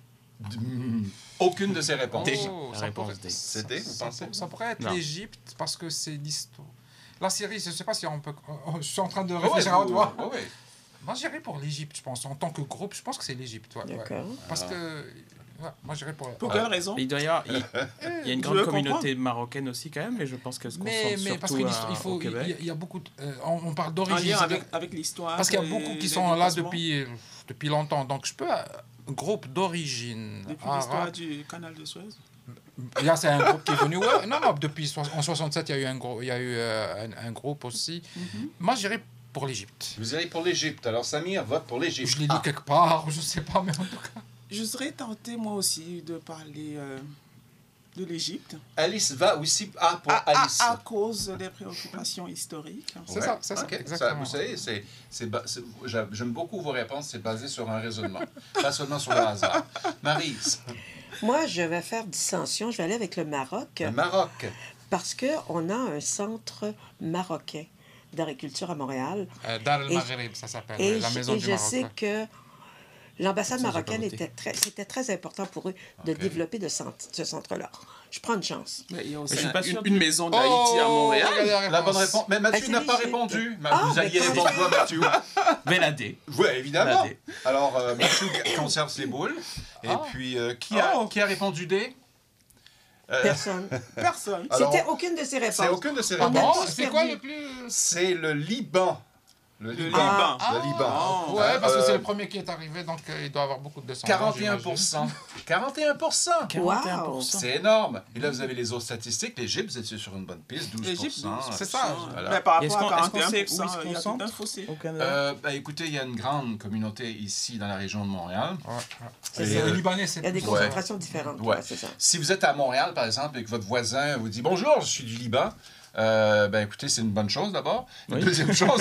mm, aucune de ces réponses? Oh, La ça réponse pourrait- D. C'est D, vous ça, pensez? ça pourrait être Non. l'Égypte parce que c'est l'histoire. La Syrie, je ne sais pas si on peut. oh, Je suis en train de Ouais, réfléchir à haute vous- voix. ouais, ouais. Moi, j'irais pour l'Égypte, je pense. En tant que groupe, je pense que c'est l'Égypte. Ouais, ouais. D'accord. Parce que. ouais, moi, j'irais pour. Pour quelle raison? Il doit y avoir, il, il y a une Je grande veux communauté marocaine aussi quand même, mais je pense qu'elle se concentre Mais, mais parce surtout qu'il à- il faut, au il y, a- Québec. il y a beaucoup. De- euh, on, on parle En d'origine. lien c'est avec, de- avec l'histoire. Parce qu'il y a et beaucoup qui les sont là déplacements. depuis, depuis longtemps. Donc, je peux. euh, groupe d'origine Depuis l'histoire arabe. du canal de Suez. Là, c'est un groupe qui est venu. Ouais, non, non, depuis so- en soixante-sept, il y a eu un, gros, il y a eu, euh, un, un groupe aussi. Mhm. Moi, j'irais pour l'Égypte. Vous irez pour l'Égypte. Alors, Samir vote pour l'Égypte. Je l'ai lu Ah, quelque part, je sais pas, mais en tout cas. Je serais tenté, moi aussi, de parler euh, de l'Égypte. Alice va aussi A pour À, à- Alice. à cause des préoccupations historiques. C'est ça, c'est ça, ok. exactement. Vous savez, c'est, c'est, ba- c'est- j'a- j'aime beaucoup vos réponses. C'est basé sur un raisonnement, pas seulement sur le hasard. Maryse, Moi, je vais faire dissension. Je vais aller avec le Maroc le Maroc. parce qu'on a un centre marocain d'agriculture à Montréal. Euh, Dar Et- el-Maghrib, ça s'appelle, Et, la je- maison et du je Maroc. sais ouais. que l'ambassade Ça, j'ai pas marocaine voté. était très, c'était très important pour eux de Ok. développer de cent- ce centre-là. Je prends une chance. Mais il y a aussi je suis un- pas une, sûr une maison d'Haïti à Oh, Montréal. regardez La bonne réponse. Mais Mathieu Ah, c'est n'a pas l'Égypte. répondu. Mais Ah, vous mais alliez quand répondre quoi, Mathieu? Mais la D. Oui, évidemment. La D. Alors, euh, Mathieu conserve ses boules. Et Ah. puis, euh, qui, a, Oh. qui a répondu D? Euh, Personne. Personne. Alors, C'était aucune de ces réponses. c'est aucune de ces On a réponses. Bon, tous c'est quoi perdu. le plus. C'est le Liban. Le Le Liban. Liban. Le Liban. Oh. Ouais, parce que Euh, c'est le premier qui est arrivé, donc euh, il doit avoir beaucoup de descendants. quarante et un pour cent. quarante et un pour cent. quarante et un pour cent. C'est énorme. Et là, vous avez les autres statistiques. L'Égypte, vous étiez sur une bonne piste, douze pour cent. L'Égypte, c'est ça. Voilà. Mais par Est-ce rapport à qu'on- est-ce qu'on quarante et un sait pour où cent, ils se il y a tout concentrent un fossé. Au Canada. Euh, ben, écoutez, il y a une grande communauté ici dans la région de Montréal. Ouais, ouais. C'est Et, ça. euh, Les Libanais, c'est Il y a des plus- concentrations différentes. Ouais. Ouais, c'est ça. Si vous êtes à Montréal, par exemple, et que votre voisin vous dit « Bonjour, je suis du Liban », euh, ben écoutez, c'est une bonne chose d'abord. Oui. Deuxième chose,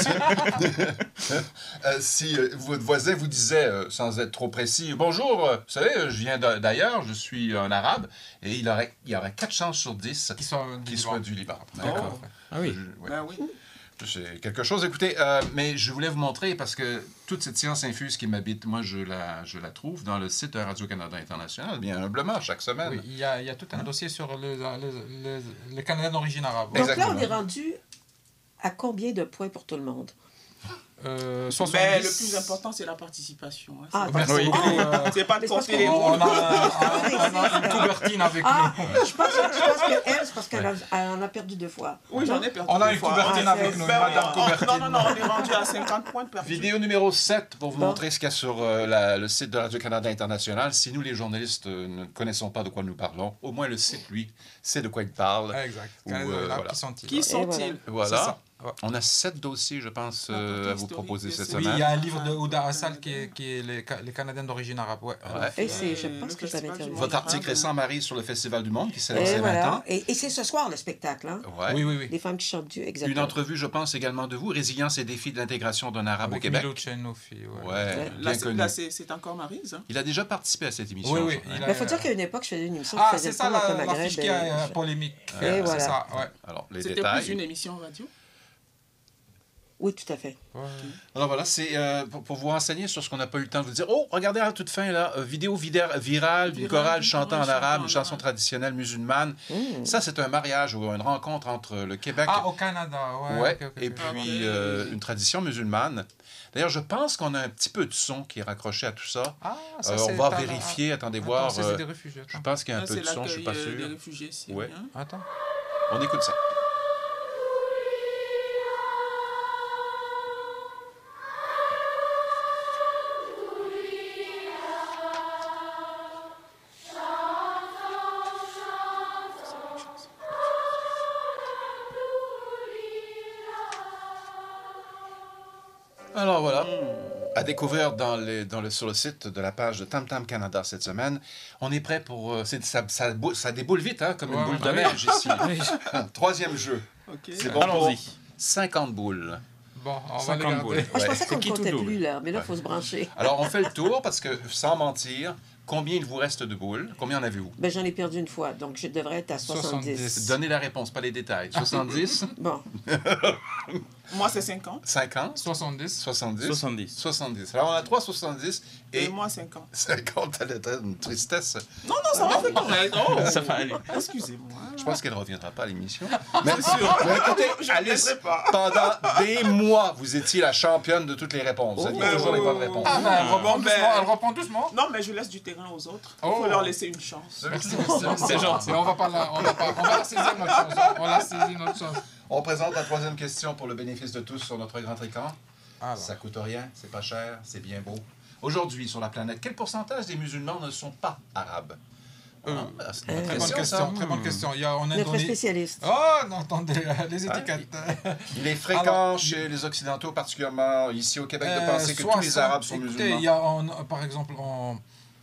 euh, si euh, votre voisin vous disait, euh, sans être trop précis, « Bonjour, euh, vous savez, je viens d'a- d'ailleurs, je suis un arabe », et il aurait, il y aurait quatre chances sur dix Qui sont du qu'il Liban. soit du Liban. D'accord. Ah oui. Je- ouais. Ben oui. C'est quelque chose. Écoutez, euh, mais je voulais vous montrer parce que toute cette science infuse qui m'habite, moi, je la, je la trouve dans le site de Radio-Canada International, bien humblement, chaque semaine. Oui, il y, a, il y a tout un dossier sur le, le, le, le Canadien d'origine arabe. Donc là, Exactement. on est rendu à combien de points pour tout le monde? Euh, Mais soixante-dix. le plus important, c'est la participation. hein. Ah, C'est- Merci Oui. beaucoup. euh, C'est pas de Mais c'est parce compter les qu'on- on, mots. a, on a une couvertine avec Ah, nous. je pense, je pense qu'elle, c'est parce qu'elle a- elle en a perdu deux fois. Oui, j'en ai perdu. On a deux une fois. couvertine Ah, avec c'est- nous, Ben oui, Madame on- Couvertine. Non, non, non, on est rendu à cinquante points de perdu. Vidéo numéro sept pour vous Bon. montrer ce qu'il y a sur euh, la- le site de Radio-Canada International. Si nous, les journalistes, euh, ne connaissons pas de quoi nous parlons, au moins le site, lui, sait de quoi il parle. Exact. Ou, Canadien euh, arabe, voilà. qui sont-ils Qui sont-ils? voilà. Voilà. C'est ça. Ouais. On a sept dossiers, je pense, euh, à vous proposer cette Oui, il semaine. y a un livre de Ouda Assal qui est, qui est les, Ca- les Canadiens d'origine arabe. Ouais. Ouais. Et c'est, je Euh, pense le que je l'avais Festival du interviewé. Monde Votre article arabe. récent, Marie, sur le Festival du Monde, qui célèbre Et ses vingt voilà. ans. Et, et c'est ce soir le spectacle, hein? Ouais. Oui, oui, oui. Les femmes qui chantent Dieu, exactement. Une entrevue, je pense, également de vous, Résilience et défis de l'intégration d'un arabe Avec au Québec. Milo Tchenofi, ouais. Ouais, Ouais. bien Là, c'est- connu. là, c'est c'est encore Maryse. Hein? Il a déjà participé à cette émission. Oui, oui. je crois, hein. il a- Il faut dire qu'à une époque, je faisais une émission Ah, qui faisait c'est ça le pont entre la, la Maghreb fiche qui et- a euh, polémique. Et Euh, voilà. C'est ça, ouais. Alors, les C'était détails. plus une émission radio. Oui, tout à fait. Ouais. Alors voilà, c'est euh, pour, pour vous renseigner sur ce qu'on n'a pas eu le temps de vous dire. Oh, regardez à la toute fin, là, euh, vidéo vidéo virale d'une Virale, chorale d'une chantant en chorale arabe, chantant une en chanson arabe. traditionnelle musulmane. Mmh. Ça, c'est un mariage ou une rencontre entre le Québec Ah, au Canada, ouais. ouais, ok, ok, et ok. puis Ok. euh, une tradition musulmane. D'ailleurs, je pense qu'on a un petit peu de son qui est raccroché à tout ça. Ah, ça, Euh, c'est on va à- vérifier, attendez Attends, voir. c'est euh, des réfugiés. je Attends. pense qu'il y a un Là, peu c'est de son, je suis pas l'accueil, euh, des sûr. réfugiés syriens. Ouais. Attends. On écoute ça. Alors voilà, à découvrir dans les, dans le, sur le site de la page de Tam Tam Canada cette semaine. On est prêt pour... euh, c'est- ça, ça, bou- ça déboule vite, hein, comme une Ouais, boule ouais, de bah oui. neige ici. Oui. Troisième jeu. Ok. C'est bon pour Allons-y. cinquante boules. Bon, on va cinquante les garder. boules. Moi, je Ouais. pensais qu'on ne qui tout comptait double. plus, là. Mais là, il faut se brancher. Alors, on fait le tour parce que, sans mentir, combien il vous reste de boules? Combien en avez-vous? Ben, j'en ai perdu une fois, donc je devrais être à soixante-dix. soixante-dix. Donnez la réponse, pas les détails. soixante-dix, Bon, Moi, c'est cinquante. cinquante, soixante-dix. soixante-dix, soixante-dix. soixante-dix. Alors, on a trois soixante-dix Et, et moi, cinquante. cinquante. Elle était une tristesse. Non, non, ça va, fait correct. Oh, Ça va aller. excusez-moi. Je pense qu'elle ne reviendra pas à l'émission. Mais, C'est sûr. mais écoutez, Je ne Alice, laisserai pas. pendant des mois, vous étiez la championne de toutes les réponses. Vous aviez ben, toujours les oh, bonnes oh, réponses. Ah, ben, elle reprend Bon, doucement. ben- Elle reprend doucement. Non, mais je laisse du terrain aux autres. Il Oh. faut leur laisser une chance. Merci, merci. C'est gentil. Et on va pas la, on va pas, on va la saisir notre chance. On la saisit notre chance. On présente la troisième question pour le bénéfice de tous sur notre grand écran. Alors, Ça coûte rien, c'est pas cher, c'est bien beau. Aujourd'hui, sur la planète, quel pourcentage des musulmans ne sont pas arabes? Euh, Ah, c'est une euh, bonne très bonne ça. question, très bonne question. Il y a en notre Indonésie. spécialiste. Oh, non, attendez, euh, les étiquettes. Il est fréquent Alors, chez les Occidentaux, particulièrement ici au Québec, de Euh, penser que tous les soixante Arabes sont écoutez, musulmans. il y a en, par exemple en.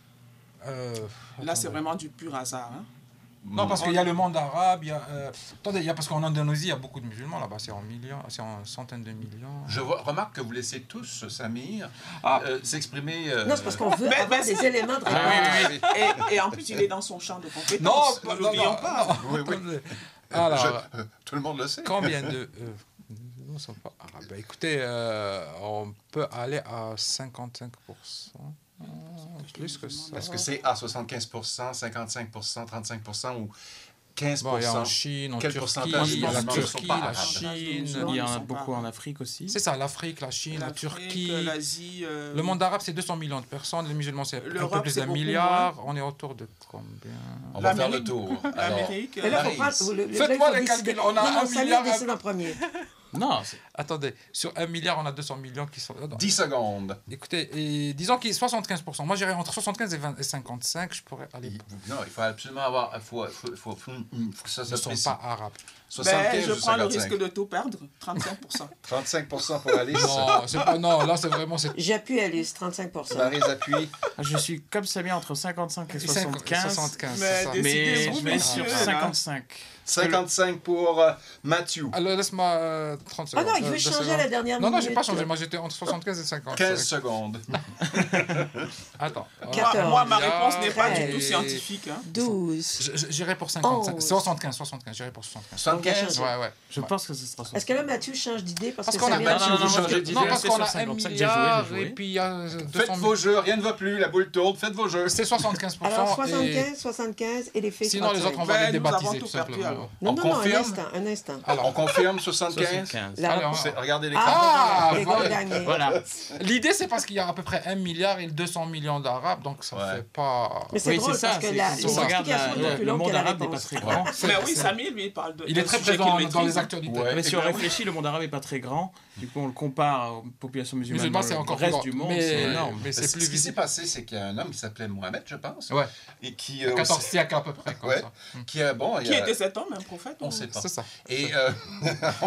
euh, Là, attendez. c'est vraiment du pur hasard. Hein. Non, parce qu'il y a le monde arabe, il y a. euh, attendez, il y a, parce qu'en Indonésie, il y a beaucoup de musulmans là-bas, c'est en millions, c'est en centaines de millions. Je vois- remarque que vous laissez tous, Samir, Ah. euh, s'exprimer. euh, Non, c'est parce qu'on veut Mais- avoir mais des c'est- éléments de Ah, réponse. oui, oui, oui. Et, et en plus, il est dans son champ de compétences. Non, ne non, l'oublions non, pas. non, Oui, oui. attendez. Je- Alors, euh, tout le monde le sait. combien de. Euh, nous ne sommes pas arabes. Ben, écoutez, euh, on peut aller à cinquante-cinq pour cent. euh, Plus que ça. Est-ce que c'est à soixante-quinze pour cent, cinquante-cinq pour cent, trente-cinq pour cent ou quinze pour Bon, il y a cent? en Chine, en Quel Turquie, pourcentage il y a la des musulmans ne sont Turquie, pas la arabes? Chine. Il y en Ils a sont beaucoup pas- en Afrique aussi. C'est ça, l'Afrique, la Chine, la L'Afrique, Turquie. l'Asie. euh, Le monde arabe, c'est deux cents millions de personnes. Les musulmans, c'est un peu L'Europe, plus c'est d'un beaucoup milliard. On est autour de combien? On va faire le l'Amérique, tour. beaucoup. Alors, L'Amérique. Mais là, euh, faut Maryse. prendre, le- le- Faites-moi là, il les faut décider. calculs. On a non, non, un Samir milliard. décide en premier. Non, c'est- Attendez, sur un milliard, on a deux cents millions qui sont. dix secondes. Écoutez, et disons qu'il est soixante-quinze pour cent. Moi, j'irais entre soixante-quinze et, vingt et cinquante-cinq. Je pourrais aller. Il- Non, il faut absolument avoir. Il faut, faut, faut, faut- faut que ça Ils se ne sont précise. pas arabes. soixante-quinze ben, je ou prends le cinquante-cinq? risque de tout perdre. trente-cinq pour cent. trente-cinq pour cent pour Alice. Non, c'est pas. Non, là, c'est vraiment. c'est- J'appuie Alice, trente-cinq pour cent. Maryse appuie. je suis comme Samir entre cinquante-cinq et soixante-quinze. soixante-quinze, Mais c'est ça. des- Mais Décidez-vous, je mets messieurs, sur là. cinquante-cinq. cinquante-cinq pour euh, Mathieu. Alors, laisse-moi euh, trente Ah secondes. non, il euh, veut deux changer à secondes. la dernière Non, minute. non, j'ai pas changé. Moi, j'étais entre soixante-quinze et cinquante. quinze secondes. Attends. Quatorze. Moi, moi, ma Milliard réponse n'est pas du tout et- scientifique. Hein. douze. Je- je- J'irai pour cinquante-cinq. Oh. soixante-quinze, soixante-quinze. J'irai pour soixante-quinze. soixante-quinze. Ouais, ouais. Je pense que ce sera Est-ce que là, Mathieu change d'idée parce, Parce que qu'on a Samir... Mathieu, non, non, vous non, changez non, d'idée. Non, parce c'est qu'on sur a un cinquante-cinq, j'ai joué, milliard j'ai joué. et puis il y a euh, deux Faites cents vos jeux, rien ne va plus, la boule tourne, faites vos jeux. C'est soixante-quinze pour cent. Alors, et soixante-quinze, soixante-quinze et les filles sinon, les autres, on va Ben, les nous débaptiser avons tout tout perdu, simplement. alors. Non, On non, non, un confirme? instant, un instant. Alors, On confirme soixante-quinze. soixante-quinze. La Alors, réponse- C'est- Regardez l'écran. Ah, les gars voilà. ont gagné. Voilà. l'idée, c'est parce qu'il y a à peu près un milliard et deux cents millions d'arabes, donc ça Ouais. fait pas. Mais c'est Oui, drôle c'est ça. parce que c'est- la- si les on regarde la- explications sont plus le longues monde que la arabe n'est pas réponse. très Ouais. grand. C'est- Mais oui, c'est- Samy, lui, il parle de. Il est d'un très sujet présent qu'il dans les maîtrise. actualités. Ouais. Mais si Eh on ben oui. réfléchit, le monde arabe n'est pas très grand. Du coup, on le compare aux populations musulmanes. Musulmans, dans c'est le encore reste plus du grand. monde, Mais- c'est énorme. Mais c'est Ce plus qui s'est visible. passé, c'est qu'il y a un homme qui s'appelait Mohamed, je pense, Ouais, et qui, euh, quatorze siècles à peu près, comme Ouais. ça. qui a, bon, il Qui y a- était cet homme, un prophète on ou- sait pas. C'est ça. Et euh, on a beaucoup Ah, écrit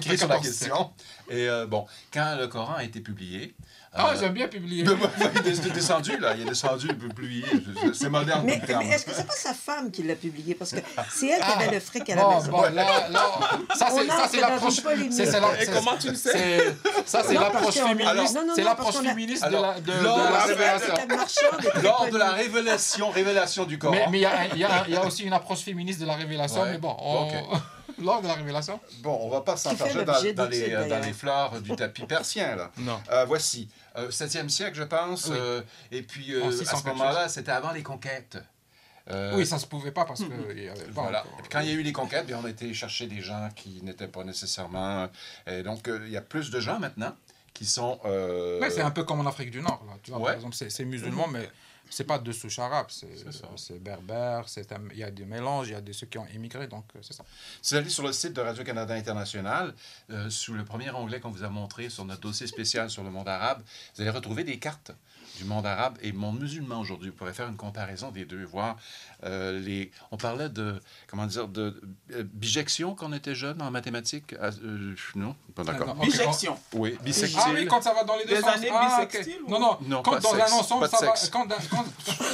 cliquer sur la question. Et euh, bon, quand le Coran a été publié... Ah, euh, j'aime bien publier. il est descendu, là. Il est descendu, publié. C'est moderne. Mais, comme terme. mais est-ce que c'est pas sa femme qui l'a publié? Parce que c'est elle qui Ah, avait le fric à la Bon, maison. bon, là, là, ça On c'est, ça, entre c'est dans l'approche. une polémique. c'est- c'est la- Et c'est- comment tu le sais? c'est- Ça, c'est Non, l'approche parce qu'on- féministe. alors- non, non, c'est non, l'approche parce qu'on a- féministe de Alors, la, de, de lors de la la révélation. C'était marchande et Lors très de la connue. révélation, révélation du Coran. Mais mais il y, a- il y, a- il y a aussi une approche féministe de la révélation. Ouais. Mais bon, on- Ok. lors de la révélation. Bon, on va pas Qui fait s'enfarger dans, l'objet dans, les, d'études, euh, dans d'ailleurs. les fleurs du tapis persien, là. Non. Euh, voici, euh, septième siècle, je pense. Oui. euh, et puis, euh, En à six cents ce quelque moment-là, c'était avant les conquêtes. Euh, Oui, ça se pouvait pas parce que il y avait pas Voilà. encore- Et puis quand il y a eu les conquêtes, bien, on a été chercher des gens qui n'étaient pas nécessairement... Et donc, euh, il y a plus de gens maintenant qui sont... euh, Ouais, c'est un peu comme en Afrique du Nord. Là. Tu vois, Ouais. Par exemple, c'est, c'est musulman, mais c'est pas de souche arabe. C'est, C'est ça. c'est berbère, c'est un- il y a des mélanges, il y a des, ceux qui ont immigré, donc euh, c'est ça. Si vous allez sur le site de Radio-Canada International, euh, sous le premier onglet qu'on vous a montré sur notre dossier spécial sur le monde arabe, vous allez retrouver des cartes du monde arabe et monde musulman aujourd'hui. Vous pourrez faire une comparaison des deux, voir euh, les... On parlait de, comment dire, de euh, bijection quand on était jeune en mathématiques. Ah, euh, non, pas d'accord. Ah, non. Ok, Bijection. Oui, bisextile. Ah oui, quand ça va dans les deux Des sens. années Ah, ok. bissextiles ou- Non, non, Non, quand pas dans de sexe, un ensemble, pas de ça va... sexe. Quand, dans- quand-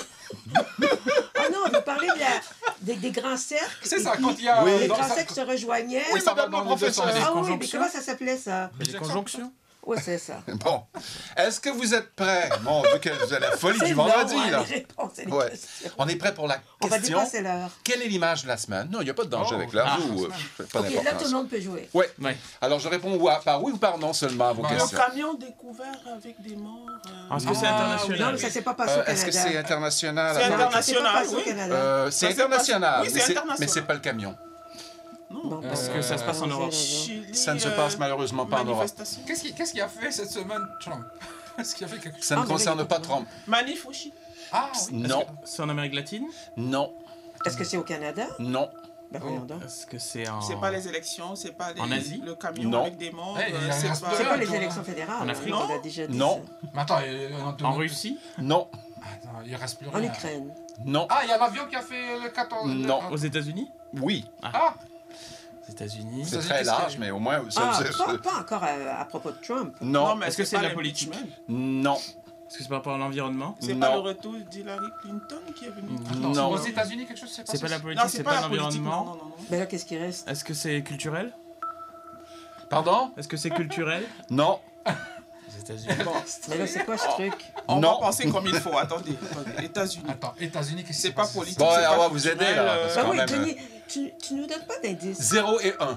Ah non, vous parlez de la- des, des grands cercles. C'est et ça, puis quand il y a... Oui. Les dans- grands ça- cercles se rejoignaient. Oui, ça va dans les deux professeur. sens. Les Ah oui, mais conjonctions. comment ça s'appelait ça? Les conjonctions. Oui, c'est ça. Bon. Est-ce que vous êtes prêts? Mon Dieu, quelle vous avez la folie C'est du long, vendredi, hein, là. les réponses et les Ouais. questions. On est prêt pour la On va question. dépasser l'heure. Quelle est l'image de la semaine? Non, il n'y a pas de danger Oh, avec l'heure. ah, vous, euh, pas Ok, là, tout le d'importance. monde peut jouer. Oui. Ouais. Alors, je réponds ou à- par oui ou par non seulement à vos Ouais. Le questions. camion découvert avec des morts. euh, Est-ce que c'est Ah, Non, international? mais ça s'est pas passé Euh, au Est-ce que Canada. c'est international? C'est Attends. Non, ça s'est pas international, passé au oui. Canada. Euh, c'est Ça, c'est international, pas- oui, mais c'est c'est- international. mais c'est pas le camion. Bon, Est-ce bon. que ça se passe en Euh, Europe? Chili, Ça ne se euh, passe malheureusement pas en Europe. manifestation. Qu'est-ce qui, qu'est-ce qui a fait cette semaine Trump? Est-ce qu'il a fait quelque chose? Ça ne Ah, mais concerne oui, pas oui. Trump. Manif au Chili. Ah oui. Non, C'est en Amérique latine? non, Est-ce que c'est au Canada? non, Ben voyons donc. Est-ce que c'est en... C'est pas les élections, c'est pas les- En Asie? le camion Non. avec des morts. Eh, il y a euh, un c'est reste- pas... C'est pas les toi. élections fédérales. En Afrique? On a déjà dit Non. ça. Mais attends, il, on- En Russie? non, Attends, il reste plus En rien. Ukraine. non, Ah, il y a l'avion qui a fait le quatorze. Non. Aux États-Unis? oui. Ah, Aux États-Unis. C'est Ça, très qu'est-ce large, qu'il y a? mais au moins... ça- Ah, ça- pas, pas encore à, à propos de Trump. Non, mais Est-ce que c'est pas de la politique? l'impeachment. non, Est-ce que c'est par rapport à l'environnement? C'est Non. pas le retour d'Hillary Clinton qui est venu. attends, Non. aux États-Unis, quelque chose s'est passé. C'est pas la Non, politique, c'est c'est pas pas la politique. Non, l'environnement. non, non, non. Mais là, qu'est-ce qui reste? Est-ce que c'est culturel? pardon? Est-ce que c'est culturel? Non, Les États-Unis. Mais là, c'est quoi ce truc? On Non. va penser comme il faut. Attendez, attendez. États-unis. Attends, États-Unis, qu'est-ce qui C'est s'est pas passé? politique. Bon, c'est on pas va vous aider, culturel, là, euh, parce Ben quand oui, même, Denis, tu, tu nous donnes pas d'indices. zéro et un.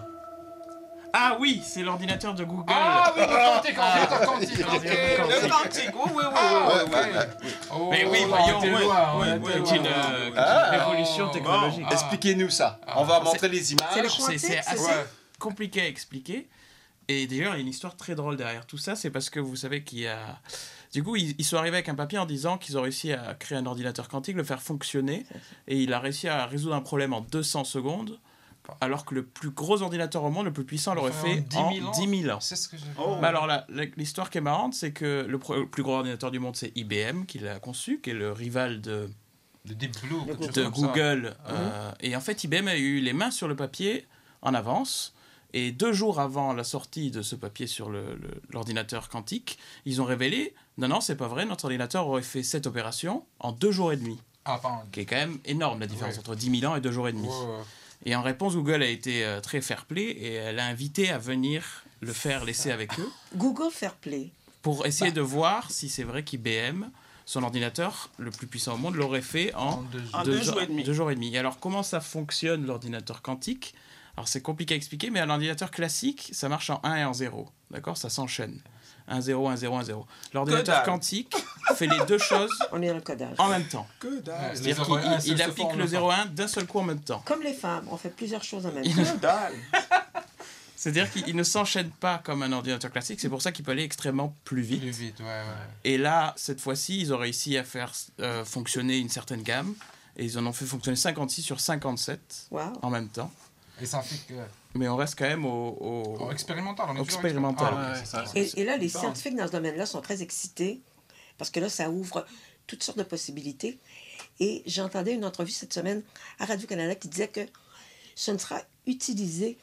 Ah oui, c'est l'ordinateur de Google. Ah oui, le quantique, ordinateur quantique. Ah, ok. Le quantique, oui, oui, oui. Ah, oui, ok. oui, oui. Oh, Mais oui, on voyons, était oui, loin, on oui, était oui, loin. C'est une, euh, Ah. révolution technologique. Ah. Expliquez-nous ça. On va montrer les C'est le images. quantique, c'est c'est assez- ça? Ouais. Compliqué à expliquer. Et d'ailleurs, il y a une histoire très drôle derrière tout ça. C'est parce que vous savez qu'il y a... Du coup, ils, ils sont arrivés avec un papier en disant qu'ils ont réussi à créer un ordinateur quantique, le faire fonctionner. Et il a réussi à résoudre un problème en deux cents secondes. Alors que le plus gros ordinateur au monde, le plus puissant, l'aurait Enfin, en fait dix en mille ans. dix mille ans. C'est ce que j'ai Oh. Bah alors, la- la- l'histoire qui est marrante, c'est que le, pro- le plus gros ordinateur du monde, c'est I B M qui l'a conçu, qui est le rival de, Le Deep Blue, quelque chose de comme ça. Google. euh, et en fait, I B M a eu les mains sur le papier en avance. Et deux jours avant la sortie de ce papier sur le- le- l'ordinateur quantique, ils ont révélé non, non, c'est pas vrai, notre ordinateur aurait fait cette opération en deux jours et demi. Ah, pardon. Qui est quand même énorme, la différence Ouais. entre dix mille ans et deux jours et demi. Ouais, ouais. Et en réponse, Google a été euh, très fair-play et elle a invité à venir le faire laisser avec eux Google Fair Play. pour essayer de voir si c'est vrai qu'I B M, son ordinateur le plus puissant au monde, l'aurait fait en En deux jours. En deux jours et demi. deux jours et demi. Et alors, comment ça fonctionne l'ordinateur quantique? Alors, c'est compliqué à expliquer, mais un ordinateur classique, ça marche en un et en zéro. D'accord? Ça s'enchaîne. un zéro, un zéro, un zéro. L'ordinateur dalle. quantique fait les deux choses On est dans le codage. en même temps. Que dalle. Ouais, C'est-à-dire Les zéro et un, qu'il il c'est- se applique font en le même zéro et un d'un seul coup en même temps. Comme les femmes, on fait plusieurs choses en même temps. Que dalle. C'est-à-dire qu'il il ne s'enchaîne pas comme un ordinateur classique, c'est pour ça qu'il peut aller extrêmement plus vite. Plus vite, ouais, ouais. Et là, cette fois-ci, ils ont réussi à faire euh, fonctionner une certaine gamme. Et ils en ont fait fonctionner cinquante-six sur cinquante-sept Wow. en même temps. Et ça fait que... Mais on reste quand même au... au- Oh, expérimental, on est toujours Expérimental. expérimental. Ah, ouais, ça, Et, et là, les scientifiques dans ce domaine-là sont très excités parce que là, ça ouvre toutes sortes de possibilités. Et j'entendais une entrevue cette semaine à Radio-Canada qui disait que ce ne sera utilisé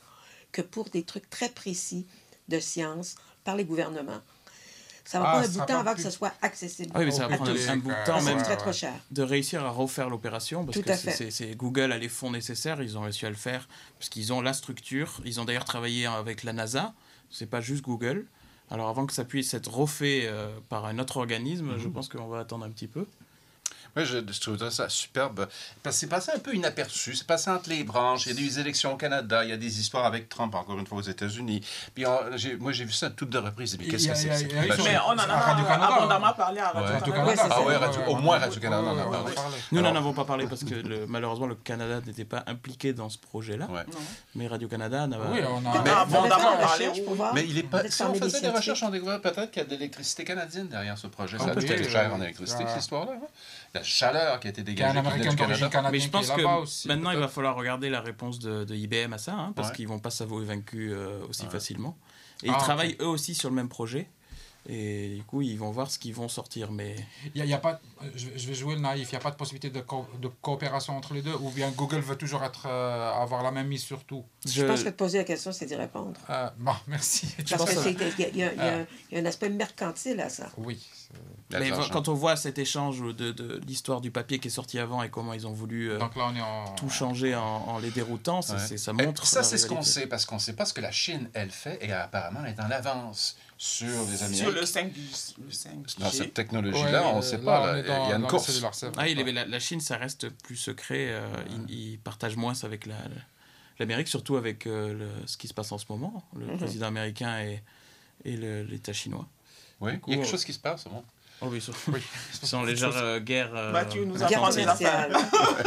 que pour des trucs très précis de science par les gouvernements. Ça va Ah, prendre un ça bout de va temps avant plus- que ça soit accessible. Ah oui, mais ça va à prendre tous. un bout de Ah, temps Parce que même c'est très ouais, trop ouais. cher. de réussir à refaire l'opération parce Tout que à c'est- fait. c'est c'est- Google a les fonds nécessaires, ils ont réussi à le faire parce qu'ils ont la structure. Ils ont d'ailleurs travaillé avec la NASA. C'est pas juste Google. Alors avant que ça puisse être refait euh, par un autre organisme, je pense qu'on va attendre un petit peu. Oui, je, je trouve ça superbe. Parce que c'est passé un peu inaperçu. C'est passé entre les branches. Il y a des élections au Canada. Il y a des histoires avec Trump, encore une fois, aux États-Unis. Puis on- j'ai- moi, j'ai vu ça à toutes de reprises. Mais Il y a- qu'est-ce que c'est il y a- que il y a- cette il y a- machine? Mais on en a À Radio-Canada, abondamment parlé à Ouais. Radio-Canada. Ouais, c'est Ah ça. ouais, Radio- au moins Radio-Canada en a Ouais, parlé. ouais, ouais. Nous Alors- n'en avons pas parlé parce que le- malheureusement le Canada n'était pas impliqué dans ce projet-là. Ouais. Non. Mais Radio-Canada n'a Oui, on a... On a Mais- On avait fait abondamment la parlé. recherche pour voir. Mais il est pas... Peut-être si on parmi des faisait des scientifiques. recherches, on découvrait peut-être qu'il y a de l'électricité canadienne derrière ce projet. Ça Ah, a coûté peut-être. cher en électricité, Ah. cette histoire-là. hein. La chaleur qui a été Il y a dégagée un qui venait Américain du d'origine Canada. Mais canadienne je qui pense est que là-bas aussi. maintenant il peut-être. va falloir regarder la réponse de, de I B M à ça, hein, parce Ouais. qu'ils vont pas s'avouer vaincus euh, aussi Ouais. facilement. Et Ah, ils ok. travaillent eux aussi sur le même projet. Et du coup, ils vont voir ce qu'ils vont sortir. Mais Il y a, il y a pas, je, je vais jouer le naïf, il n'y a pas de possibilité de, co- de coopération entre les deux, ou bien Google veut toujours être, euh, avoir la même mise sur tout. Je pense que de poser la question, c'est d'y répondre. Euh, bon, merci. Je Parce pense que que- c'est- il y, a- il y a- il y a- Ah. il y a un aspect mercantile à ça. Oui. Il y a mais de l'argent. quand on voit cet échange de, de l'histoire du papier qui est sorti avant et comment ils ont voulu euh, Donc là, on est en... tout changer en, en les déroutant, c'est- Ouais. c'est- ça Mais montre. ça, la c'est ce qu'on rivalité. sait, parce qu'on ne sait pas ce que la Chine, elle, fait, et apparemment, elle est en avance sur les Américains. Sur le cinq G. Le cinq G. Dans cette technologie-là, Ouais, on ne euh, sait là, pas. on là. est dans- Il y a une dans le course. cellulaire, c'est vrai. Ah, il est- la, la Chine, ça reste plus secret. euh, ils, ils partagent moins avec la, l'Amérique, surtout avec euh, le- ce qui se passe en ce moment, le Mhm. président américain et, et le- l'État chinois. Oui, coup, il y a quelque on- chose qui se passe, bon. Oh oui, sur, Oui. sans légère euh, guerre. euh, Mathieu nous Guerre apprenez la fin. commerciale.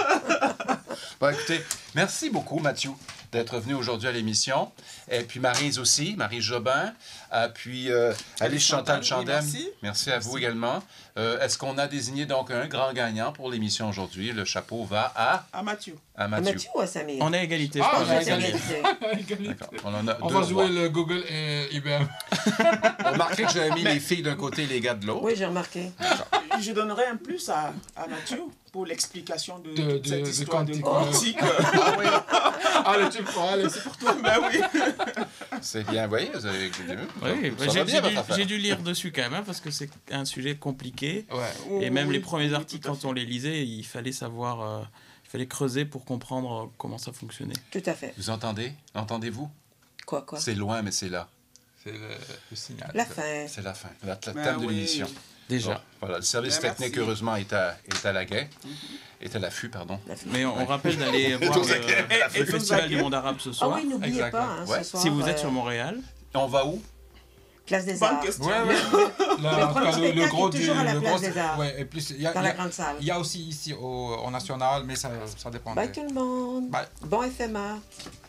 Bon, écoutez, merci beaucoup, Mathieu, d'être venu aujourd'hui à l'émission. Et puis Maryse aussi, Maryse Jobin. Euh, puis euh, Alice Chantal Chantal, Chandem. oui, merci. à vous également. Euh, Est-ce qu'on a désigné donc un grand gagnant pour l'émission aujourd'hui? Le chapeau va à, À Mathieu. à À Mathieu. Mathieu ou à Samir? On est à égalité, Ah, je on pense. est à C'est égalité. égalité. D'accord. On en a On deux va jouer rois. le Google et I B M. Remarquez que j'avais mis les filles d'un côté et les gars de l'autre. Oui, j'ai remarqué. Je donnerai un plus à, à Mathieu pour l'explication de, De- toute cette de- de histoire de quantique. quantique. Ah oui, Allez, tu le prends, allez, c'est pour toi. Ben oui. c'est bien. Vous voyez, vous avez vu. Oui, Ça bah, j'ai va bien, j'ai votre dû, affaire. j'ai dû lire dessus quand même, hein, parce que c'est un sujet compliqué. Ouais. Et même Oui, les premiers oui, articles, tout à quand on les lisait, il fallait savoir, euh, il fallait creuser pour comprendre euh, comment ça fonctionnait. Tout à fait. Vous entendez? Entendez-vous? Quoi, quoi? C'est loin, mais c'est là. C'est le, le signal. La fin. C'est la fin. La, le Ben thème de oui. l'émission. Déjà. Bon, voilà, le service Ben, technique, merci. heureusement, est à, est à la guet. Est à l'affût, pardon. La fin. Mais on, on rappelle d'aller voir Tous le, à- le et tous Festival à- du monde arabe ce Ah soir. oui, n'oubliez Exact, pas, hein, ouais. ce soir. Si vous êtes euh, sur Montréal, On va où? Place des Bonne Arts. question. Ouais, ouais. Là, Le en tout premier cas, le, le spectacle gros est du. toujours à la le place gros, des Arts. ouais, et plus, il y a, Dans il y la a- grande salle. il y a aussi ici au, au National, mais ça, ça dépend. Bye des- tout le monde. Bye. Bon F M A.